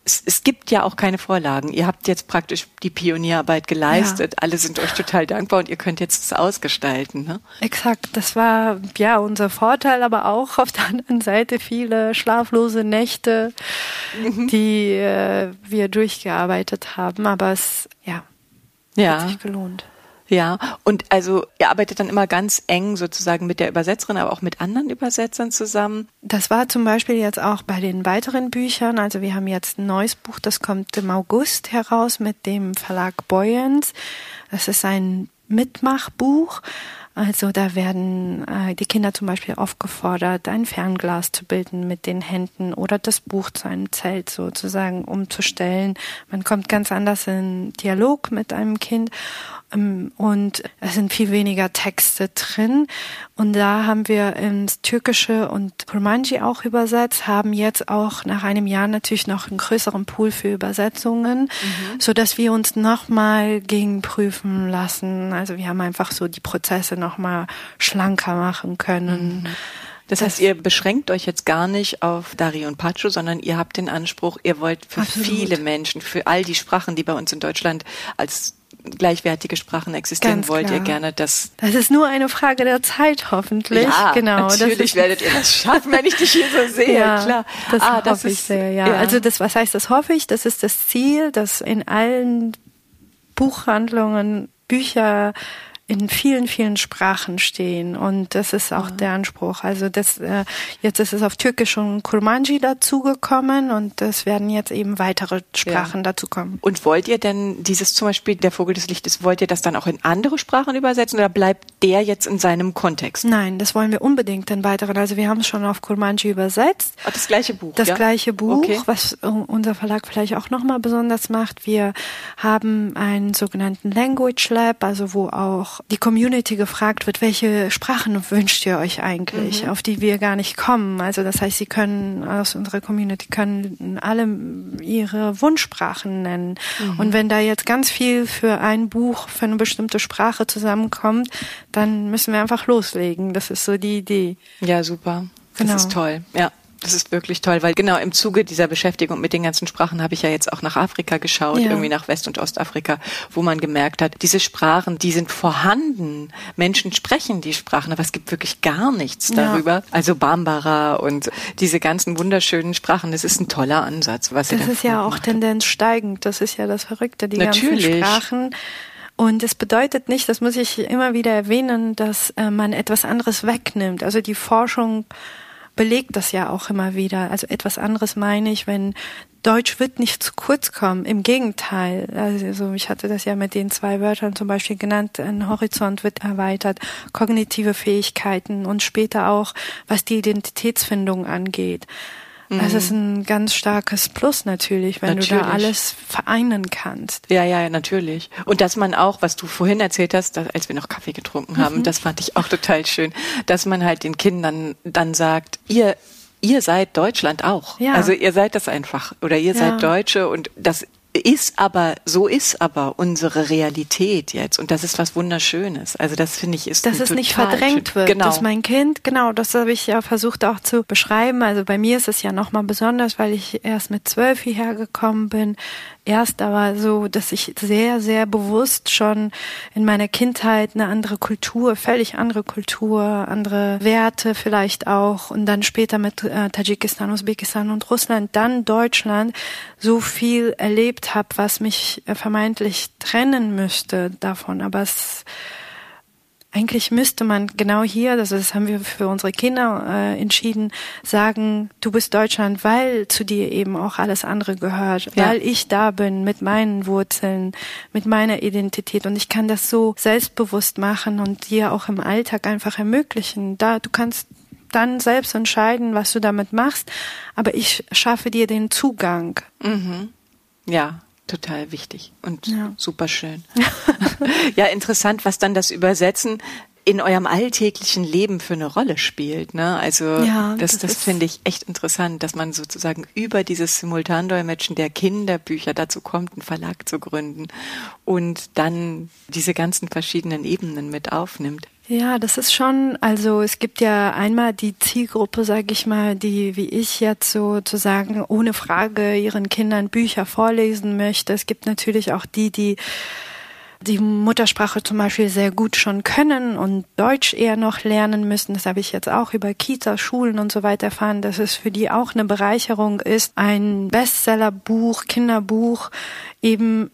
es, es gibt ja auch keine Vorlagen. Ihr habt jetzt praktisch die Pionierarbeit geleistet. Ja. Alle sind euch total dankbar und ihr könnt jetzt es ausgestalten. Ne? Exakt, das war ja unser Vorteil, aber auch auf der anderen Seite viele schlaflose Nächte, mhm. die äh, wir durchgearbeitet haben. Aber es ja, ja. hat sich gelohnt. Ja, und also ihr arbeitet dann immer ganz eng sozusagen mit der Übersetzerin, aber auch mit anderen Übersetzern zusammen. Das war zum Beispiel jetzt auch bei den weiteren Büchern. Also wir haben jetzt ein neues Buch, das kommt im August heraus mit dem Verlag Boyens. Das ist ein Mitmachbuch. Also da werden äh, die Kinder zum Beispiel aufgefordert, ein Fernglas zu bilden mit den Händen oder das Buch zu einem Zelt sozusagen umzustellen. Man kommt ganz anders in Dialog mit einem Kind ähm, und es sind viel weniger Texte drin. Und da haben wir ins Türkische und Kurmanji auch übersetzt, haben jetzt auch nach einem Jahr natürlich noch einen größeren Pool für Übersetzungen, mhm. so dass wir uns nochmal gegenprüfen lassen. Also wir haben einfach so die Prozesse nochmal schlanker machen können. Mhm. Das heißt, ihr beschränkt euch jetzt gar nicht auf Dari und Pacho, sondern ihr habt den Anspruch, ihr wollt für Absolut. viele Menschen, für all die Sprachen, die bei uns in Deutschland als gleichwertige Sprachen existieren, Ganz wollt klar. ihr gerne das... Das ist nur eine Frage der Zeit, hoffentlich. Ja, genau, natürlich das ist, werdet ihr das schaffen, wenn ich dich hier so sehe, ja, klar. Das ah, hoffe das ich ist, sehr, ja. ja. Also das, was heißt das hoffe ich? Das ist das Ziel, dass in allen Buchhandlungen Bücher in vielen, vielen Sprachen stehen. Und das ist auch ja. der Anspruch. Also das, äh, jetzt ist es auf Türkisch und Kurmanji dazugekommen und es werden jetzt eben weitere Sprachen ja. dazukommen. Und wollt ihr denn dieses zum Beispiel, der Vogel des Lichtes, wollt ihr das dann auch in andere Sprachen übersetzen oder bleibt der jetzt in seinem Kontext? Nein, das wollen wir unbedingt in weiteren. Also wir haben es schon auf Kurmanji übersetzt. Ach, das gleiche Buch? Das ja? gleiche Buch, okay. was unser Verlag vielleicht auch nochmal besonders macht. Wir haben einen sogenannten Language Lab, also wo auch die Community gefragt wird, welche Sprachen wünscht ihr euch eigentlich, mhm. auf die wir gar nicht kommen. Also das heißt, sie können aus unserer Community können alle ihre Wunschsprachen nennen. Mhm. Und wenn da jetzt ganz viel für ein Buch, für eine bestimmte Sprache zusammenkommt, dann müssen wir einfach loslegen. Das ist so die Idee. Ja, super. Das genau. ist toll. Ja. Das ist wirklich toll, weil genau im Zuge dieser Beschäftigung mit den ganzen Sprachen habe ich ja jetzt auch nach Afrika geschaut, ja. irgendwie nach West- und Ostafrika, wo man gemerkt hat, diese Sprachen, die sind vorhanden. Menschen sprechen die Sprachen, aber es gibt wirklich gar nichts darüber. Ja. Also Bambara und diese ganzen wunderschönen Sprachen, das ist ein toller Ansatz. Was das ist ja auch Tendenz steigend, das ist ja das Verrückte, die Natürlich. ganzen Sprachen. Und es bedeutet nicht, das muss ich immer wieder erwähnen, dass äh, man etwas anderes wegnimmt. Also die Forschung belegt das ja auch immer wieder. Also etwas anderes meine ich, wenn Deutsch wird nicht zu kurz kommen. Im Gegenteil. Also ich hatte das ja mit den zwei Wörtern zum Beispiel genannt. Ein Horizont wird erweitert, kognitive Fähigkeiten und später auch, was die Identitätsfindung angeht. Das ist ein ganz starkes Plus natürlich, wenn natürlich. du da alles vereinen kannst. Ja, ja, natürlich. Und dass man auch, was du vorhin erzählt hast, dass, als wir noch Kaffee getrunken haben, mhm. das fand ich auch total schön, dass man halt den Kindern dann sagt, ihr ihr seid Deutschland auch. Ja. Also ihr seid das einfach oder ihr ja. seid Deutsche und das ist aber, so ist aber unsere Realität jetzt und das ist was Wunderschönes. Also das finde ich ist dass es nicht verdrängt schön. wird, genau. dass mein Kind, genau, das habe ich ja versucht auch zu beschreiben. Also bei mir ist es ja nochmal besonders, weil ich erst mit zwölf hierher gekommen bin. Erst aber so, dass ich sehr, sehr bewusst schon in meiner Kindheit eine andere Kultur, völlig andere Kultur, andere Werte vielleicht auch und dann später mit äh, Tadschikistan, Usbekistan und Russland, dann Deutschland so viel erlebt habe, was mich äh, vermeintlich trennen müsste davon. Aber es eigentlich müsste man genau hier, also das haben wir für unsere Kinder äh, entschieden, sagen, du bist Deutschland, weil zu dir eben auch alles andere gehört, ja. weil ich da bin mit meinen Wurzeln, mit meiner Identität und ich kann das so selbstbewusst machen und dir auch im Alltag einfach ermöglichen. Da du kannst dann selbst entscheiden, was du damit machst, aber ich schaffe dir den Zugang. Mhm. Ja. Total wichtig und ja. super schön. Ja, interessant, was dann das Übersetzen in eurem alltäglichen Leben für eine Rolle spielt. Ne? Also ja, das, das, das finde ich echt interessant, dass man sozusagen über dieses Simultandolmetschen der Kinderbücher dazu kommt, einen Verlag zu gründen und dann diese ganzen verschiedenen Ebenen mit aufnimmt. Ja, das ist schon, also es gibt ja einmal die Zielgruppe, sage ich mal, die wie ich jetzt sozusagen ohne Frage ihren Kindern Bücher vorlesen möchte. Es gibt natürlich auch die, die die Muttersprache zum Beispiel sehr gut schon können und Deutsch eher noch lernen müssen. Das habe ich jetzt auch über Kita, Schulen und so weiter erfahren, dass es für die auch eine Bereicherung ist, ein Bestsellerbuch, Kinderbuch eben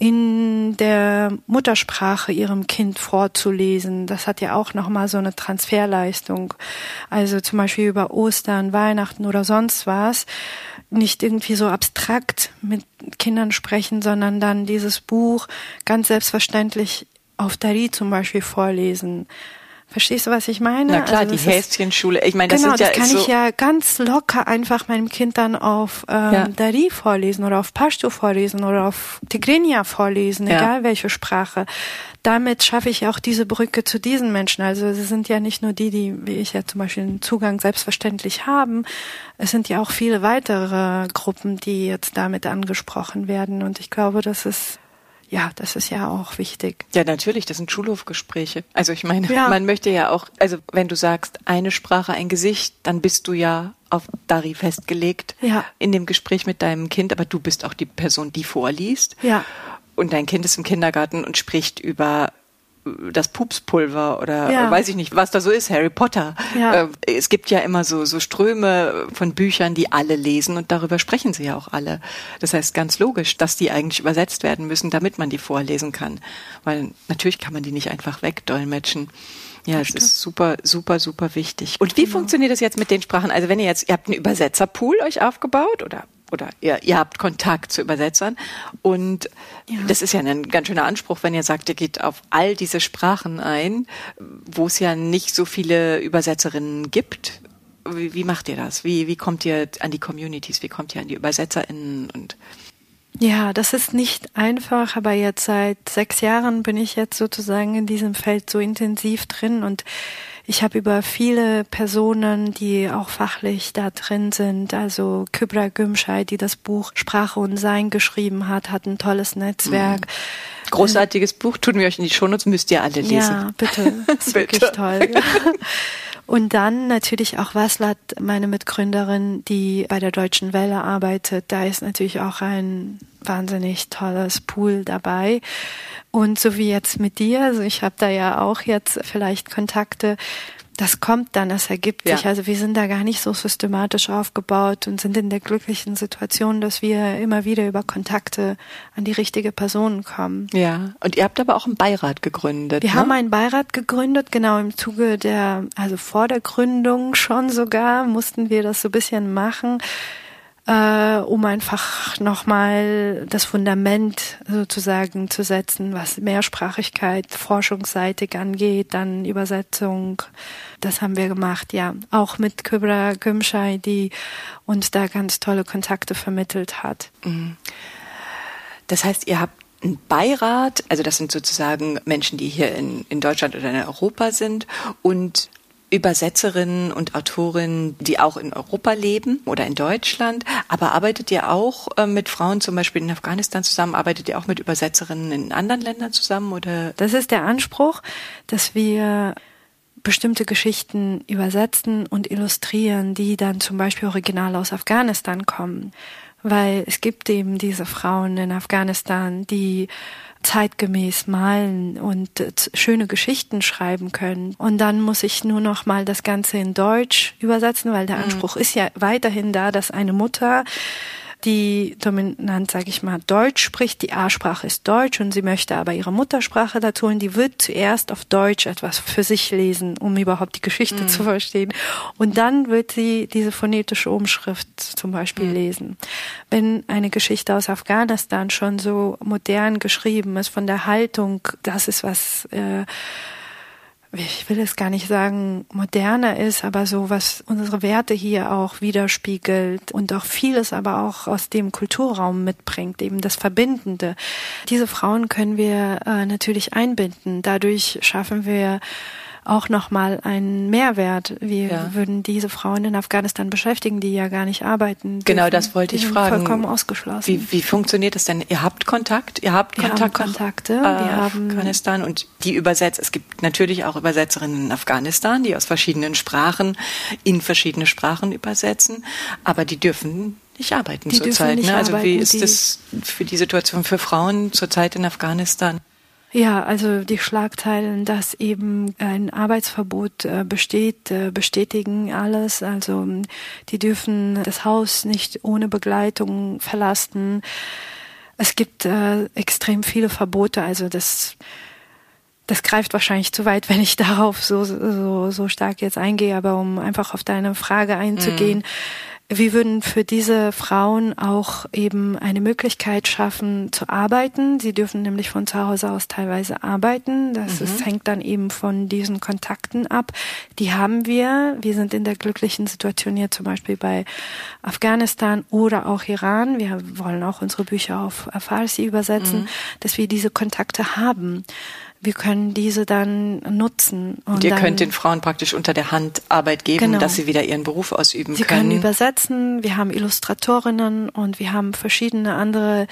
in der Muttersprache ihrem Kind vorzulesen. Das hat ja auch nochmal so eine Transferleistung. Also zum Beispiel über Ostern, Weihnachten oder sonst was. Nicht irgendwie so abstrakt mit Kindern sprechen, sondern dann dieses Buch ganz selbstverständlich auf Dari zum Beispiel vorlesen. Verstehst du, was ich meine? Na klar, also die Häschenschule. Ich meine, das genau, sind ja das kann so ich ja ganz locker einfach meinem Kind dann auf ähm, ja. Dari vorlesen oder auf Pashto vorlesen oder auf Tigrinya vorlesen, ja. egal welche Sprache. Damit schaffe ich auch diese Brücke zu diesen Menschen. Also es sind ja nicht nur die, die, wie ich ja zum Beispiel, einen Zugang selbstverständlich haben. Es sind ja auch viele weitere Gruppen, die jetzt damit angesprochen werden. Und ich glaube, das ist Ja, das ist ja auch wichtig. Ja, natürlich, das sind Schulhofgespräche. Also ich meine, ja. man möchte ja auch, also wenn du sagst, eine Sprache, ein Gesicht, dann bist du ja auf Dari festgelegt ja. in dem Gespräch mit deinem Kind, aber du bist auch die Person, die vorliest. Ja. Und dein Kind ist im Kindergarten und spricht über das Pupspulver oder ja. weiß ich nicht, was da so ist, Harry Potter. Ja. Es gibt ja immer so, so Ströme von Büchern, die alle lesen und darüber sprechen sie ja auch alle. Das heißt, ganz logisch, dass die eigentlich übersetzt werden müssen, damit man die vorlesen kann. Weil natürlich kann man die nicht einfach wegdolmetschen. Ja, es ist super, super, super wichtig. Und wie genau. funktioniert das jetzt mit den Sprachen? Also wenn ihr jetzt, ihr habt einen Übersetzerpool euch aufgebaut oder oder ihr, ihr habt Kontakt zu Übersetzern und ja. das ist ja ein ganz schöner Anspruch, wenn ihr sagt, ihr geht auf all diese Sprachen ein, wo es ja nicht so viele Übersetzerinnen gibt. Wie, wie macht ihr das? Wie, wie kommt ihr an die Communities? Wie kommt ihr an die ÜbersetzerInnen? Und ja, das ist nicht einfach, aber jetzt seit sechs Jahren bin ich jetzt sozusagen in diesem Feld so intensiv drin und ich habe über viele Personen, die auch fachlich da drin sind, also Kübra Gümüşay, die das Buch Sprache und Sein geschrieben hat, hat ein tolles Netzwerk. Großartiges ähm, Buch, tun wir euch in die Shownotes, müsst ihr alle lesen. Ja, bitte, das ist wirklich toll. Und dann natürlich auch Waslat, meine Mitgründerin, die bei der Deutschen Welle arbeitet. Da ist natürlich auch ein wahnsinnig tolles Pool dabei. Und so wie jetzt mit dir, also ich habe da ja auch jetzt vielleicht Kontakte, das kommt dann, das ergibt sich. Ja. Also wir sind da gar nicht so systematisch aufgebaut und sind in der glücklichen Situation, dass wir immer wieder über Kontakte an die richtige Person kommen. Ja, und ihr habt aber auch einen Beirat gegründet. Wir ne? haben einen Beirat gegründet, genau im Zuge der, also vor der Gründung schon sogar, mussten wir das so ein bisschen machen, äh, um einfach nochmal das Fundament sozusagen zu setzen, was Mehrsprachigkeit forschungsseitig angeht, dann Übersetzung. Das haben wir gemacht, ja. Auch mit Kübra Gümüşay, die uns da ganz tolle Kontakte vermittelt hat. Das heißt, ihr habt einen Beirat, also das sind sozusagen Menschen, die hier in, in Deutschland oder in Europa sind und Übersetzerinnen und Autorinnen, die auch in Europa leben oder in Deutschland. Aber arbeitet ihr auch äh, mit Frauen zum Beispiel in Afghanistan zusammen? Arbeitet ihr auch mit Übersetzerinnen in anderen Ländern zusammen? Oder? Das ist der Anspruch, dass wir bestimmte Geschichten übersetzen und illustrieren, die dann zum Beispiel original aus Afghanistan kommen. Weil es gibt eben diese Frauen in Afghanistan, die zeitgemäß malen und schöne Geschichten schreiben können. Und dann muss ich nur noch mal das Ganze in Deutsch übersetzen, weil der Anspruch mhm. ist ja weiterhin da, dass eine Mutter, die dominant, sage ich mal, Deutsch spricht, die A-Sprache ist Deutsch und sie möchte aber ihre Muttersprache dazu und die wird zuerst auf Deutsch etwas für sich lesen, um überhaupt die Geschichte mm. zu verstehen. Und dann wird sie diese phonetische Umschrift zum Beispiel mm. lesen. Wenn eine Geschichte aus Afghanistan schon so modern geschrieben ist, von der Haltung, das ist was... Äh, ich will es gar nicht sagen, moderner ist, aber so, was unsere Werte hier auch widerspiegelt und auch vieles aber auch aus dem Kulturraum mitbringt, eben das Verbindende. Diese Frauen können wir äh, natürlich einbinden. Dadurch schaffen wir auch nochmal ein Mehrwert. Wir Ja. würden diese Frauen in Afghanistan beschäftigen, die ja gar nicht arbeiten. Genau, dürfen. das wollte Die ich sind fragen. Vollkommen ausgeschlossen. Wie, wie funktioniert das denn? Ihr habt Kontakt? Ihr habt Wir haben Kontakt Kontakte, nach wir haben- Afghanistan und die übersetzt. Es gibt natürlich auch Übersetzerinnen in Afghanistan, die aus verschiedenen Sprachen in verschiedene Sprachen übersetzen, aber die dürfen nicht arbeiten Die dürfen zurzeit. nicht Ne? Also wie arbeiten, ist die- das für die Situation für Frauen zurzeit in Afghanistan? Ja, also die Schlagzeilen, dass eben ein Arbeitsverbot äh, besteht, äh, bestätigen alles. Also m, die dürfen das Haus nicht ohne Begleitung verlassen. Es gibt äh, extrem viele Verbote. Also das, das greift wahrscheinlich zu weit, wenn ich darauf so, so, so stark jetzt eingehe. Aber um einfach auf deine Frage einzugehen, wir würden für diese Frauen auch eben eine Möglichkeit schaffen zu arbeiten. Sie dürfen nämlich von zu Hause aus teilweise arbeiten. Das ist, hängt dann eben von diesen Kontakten ab. Die haben wir. Wir sind in der glücklichen Situation hier zum Beispiel bei Afghanistan oder auch Iran. Wir wollen auch unsere Bücher auf Farsi übersetzen, dass wir diese Kontakte haben. Wir können diese dann nutzen. Und Und ihr dann, könnt den Frauen praktisch unter der Hand Arbeit geben, Genau. dass sie wieder ihren Beruf ausüben Sie können. können übersetzen, wir haben Illustratorinnen und wir haben verschiedene andere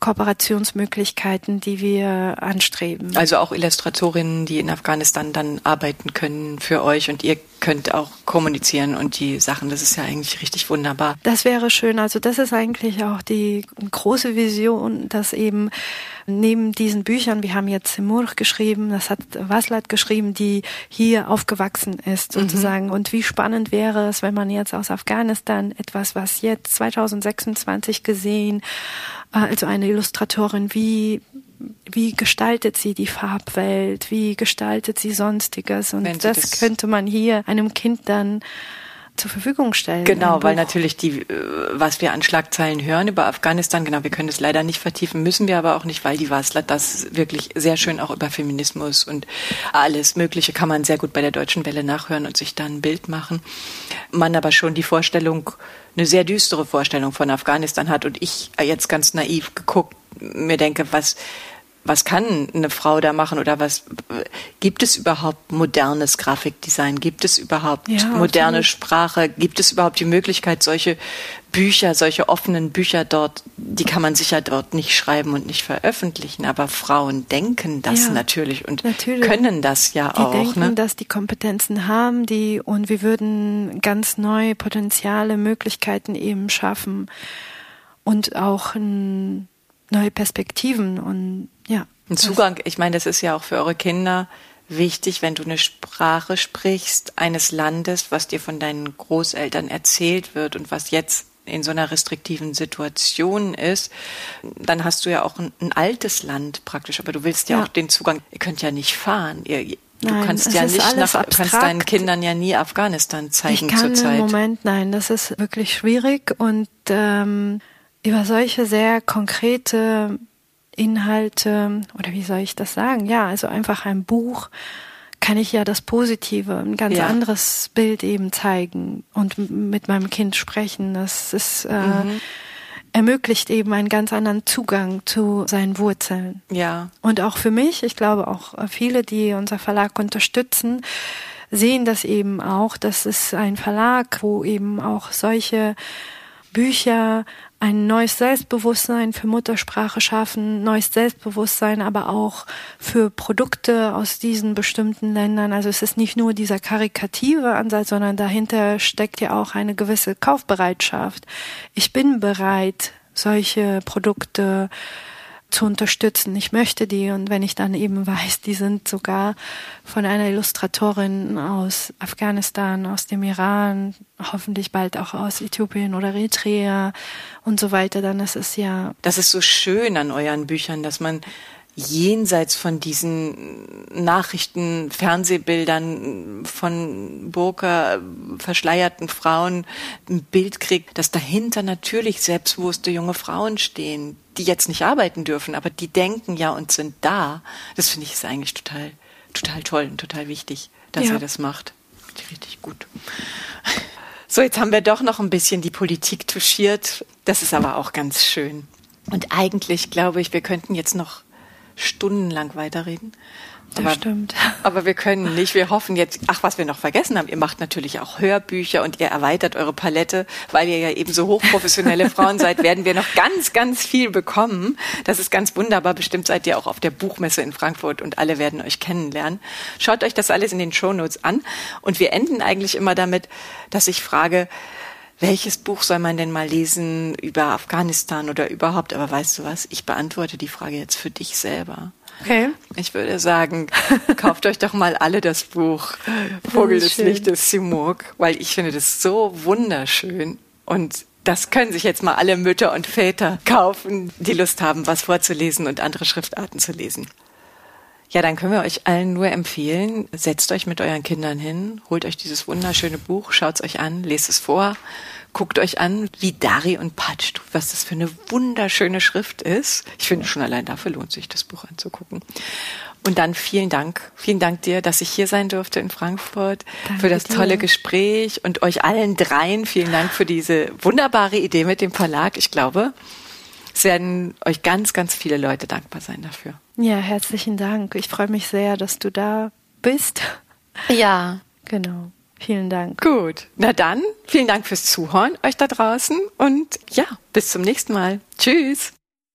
Kooperationsmöglichkeiten, die wir anstreben. Also auch Illustratorinnen, die in Afghanistan dann arbeiten können für euch und ihr könnt auch kommunizieren und die Sachen, das ist ja eigentlich richtig wunderbar. Das wäre schön. Also das ist eigentlich auch die große Vision, dass eben neben diesen Büchern, wir haben jetzt Simurg geschrieben, das hat Waslat geschrieben, die hier aufgewachsen ist sozusagen. Mhm. Und wie spannend wäre es, wenn man jetzt aus Afghanistan etwas, was jetzt zwanzig sechsundzwanzig gesehen, also eine Illustratorin, wie wie gestaltet sie die Farbwelt, wie gestaltet sie Sonstiges und das, das könnte man hier einem Kind dann zur Verfügung stellen. Genau, weil natürlich die, was wir an Schlagzeilen hören über Afghanistan, genau, wir können es leider nicht vertiefen, müssen wir aber auch nicht, weil die Waslat das wirklich sehr schön auch über Feminismus und alles Mögliche kann man sehr gut bei der Deutschen Welle nachhören und sich dann ein Bild machen. Man aber schon die Vorstellung, eine sehr düstere Vorstellung von Afghanistan hat und ich jetzt ganz naiv geguckt, mir denke, was Was kann eine Frau da machen oder was gibt es überhaupt modernes Grafikdesign? Gibt es überhaupt ja, moderne absolut. Sprache? Gibt es überhaupt die Möglichkeit, solche Bücher, solche offenen Bücher dort, die kann man sicher dort nicht schreiben und nicht veröffentlichen, aber Frauen denken das ja, natürlich und natürlich. können das ja die auch. Die denken, ne? dass die Kompetenzen haben, die und wir würden ganz neue Potenziale, Möglichkeiten eben schaffen und auch ein neue Perspektiven und ja. Ein Zugang, ich meine, das ist ja auch für eure Kinder wichtig, wenn du eine Sprache sprichst eines Landes, was dir von deinen Großeltern erzählt wird und was jetzt in so einer restriktiven Situation ist, dann hast du ja auch ein, ein altes Land praktisch, aber du willst ja, ja auch den Zugang, ihr könnt ja nicht fahren, ihr, du nein, kannst ja nicht nach, abstrakt. kannst deinen Kindern ja nie Afghanistan zeigen ich kann zurzeit. Im Moment, nein, das ist wirklich schwierig und ähm, über solche sehr konkrete Inhalte, oder wie soll ich das sagen? Ja, also einfach ein Buch kann ich ja das Positive, ein ganz ja. anderes Bild eben zeigen und m- mit meinem Kind sprechen. Das ist, äh, mhm. ermöglicht eben einen ganz anderen Zugang zu seinen Wurzeln. Ja. Und auch für mich, ich glaube auch viele, die unser Verlag unterstützen, sehen das eben auch. Das ist ein Verlag, wo eben auch solche Bücher ein neues Selbstbewusstsein für Muttersprache schaffen, neues Selbstbewusstsein, aber auch für Produkte aus diesen bestimmten Ländern. Also es ist nicht nur dieser karikative Ansatz, sondern dahinter steckt ja auch eine gewisse Kaufbereitschaft. Ich bin bereit, solche Produkte zu unterstützen. Ich möchte die und wenn ich dann eben weiß, die sind sogar von einer Illustratorin aus Afghanistan, aus dem Iran, hoffentlich bald auch aus Äthiopien oder Eritrea und so weiter, dann ist es ja... Das ist so schön an euren Büchern, dass man jenseits von diesen Nachrichten, Fernsehbildern von Burka verschleierten Frauen ein Bild kriegt, dass dahinter natürlich selbstbewusste junge Frauen stehen, die jetzt nicht arbeiten dürfen, aber die denken ja und sind da. Das finde ich ist eigentlich total, total toll und total wichtig, dass ja. ihr das macht. Finde ich richtig gut. So, jetzt haben wir doch noch ein bisschen die Politik touchiert. Das ist aber auch ganz schön. Und eigentlich glaube ich, wir könnten jetzt noch stundenlang weiterreden. Das aber, stimmt. Aber wir können nicht. Wir hoffen jetzt, ach, was wir noch vergessen haben, ihr macht natürlich auch Hörbücher und ihr erweitert eure Palette, weil ihr ja eben so hochprofessionelle Frauen seid, werden wir noch ganz, ganz viel bekommen. Das ist ganz wunderbar. Bestimmt seid ihr auch auf der Buchmesse in Frankfurt und alle werden euch kennenlernen. Schaut euch das alles in den Shownotes an. Und wir enden eigentlich immer damit, dass ich frage, welches Buch soll man denn mal lesen über Afghanistan oder überhaupt? Aber weißt du was? Ich beantworte die Frage jetzt für dich selber. Okay. Ich würde sagen, kauft euch doch mal alle das Buch Vogel des schön. Lichtes, Simurgh, weil ich finde das so wunderschön. Und das können sich jetzt mal alle Mütter und Väter kaufen, die Lust haben, was vorzulesen und andere Schriftarten zu lesen. Ja, dann können wir euch allen nur empfehlen, setzt euch mit euren Kindern hin, holt euch dieses wunderschöne Buch, schaut es euch an, lest es vor, guckt euch an, wie Dari und Pashto, was das für eine wunderschöne Schrift ist. Ich finde, schon allein dafür lohnt sich, das Buch anzugucken. Und dann vielen Dank. Vielen Dank dir, dass ich hier sein durfte in Frankfurt, Danke für das dir. tolle Gespräch und euch allen dreien vielen Dank für diese wunderbare Idee mit dem Verlag. Ich glaube, es werden euch ganz, ganz viele Leute dankbar sein dafür. Ja, herzlichen Dank. Ich freue mich sehr, dass du da bist. Ja. Genau. Vielen Dank. Gut. Na dann, vielen Dank fürs Zuhören, euch da draußen. Und ja, bis zum nächsten Mal. Tschüss.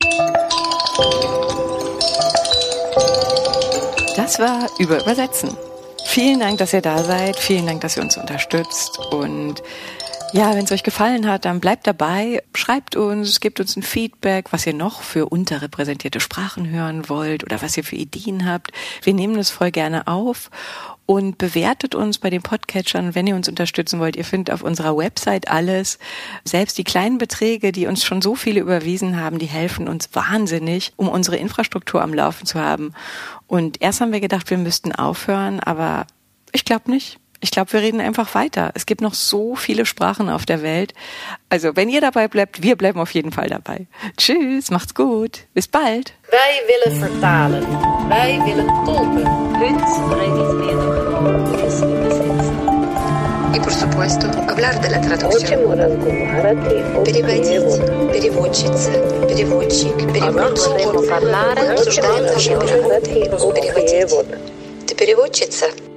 Das war Über Übersetzen. Vielen Dank, dass ihr da seid. Vielen Dank, dass ihr uns unterstützt. Und ja, wenn es euch gefallen hat, dann bleibt dabei, schreibt uns, gebt uns ein Feedback, was ihr noch für unterrepräsentierte Sprachen hören wollt oder was ihr für Ideen habt. Wir nehmen das voll gerne auf und bewertet uns bei den Podcatchern, wenn ihr uns unterstützen wollt. Ihr findet auf unserer Website alles. Selbst die kleinen Beträge, die uns schon so viele überwiesen haben, die helfen uns wahnsinnig, um unsere Infrastruktur am Laufen zu haben. Und erst haben wir gedacht, wir müssten aufhören, aber ich glaube nicht. Ich glaube, wir reden einfach weiter. Es gibt noch so viele Sprachen auf der Welt. Also, wenn ihr dabei bleibt, wir bleiben auf jeden Fall dabei. Tschüss, macht's gut. Bis bald. Wij willen vertalen. Wij willen tolken. Heute reden wir noch übers Übersetzen. И, por supuesto, hablar de la traducción. Учимо разговаряти, Переводить, переводчица, переводчик, переводчики. Можемо parlare, Обсуждаем наши можемо переводы. превод. Переводить. Ты переводчица?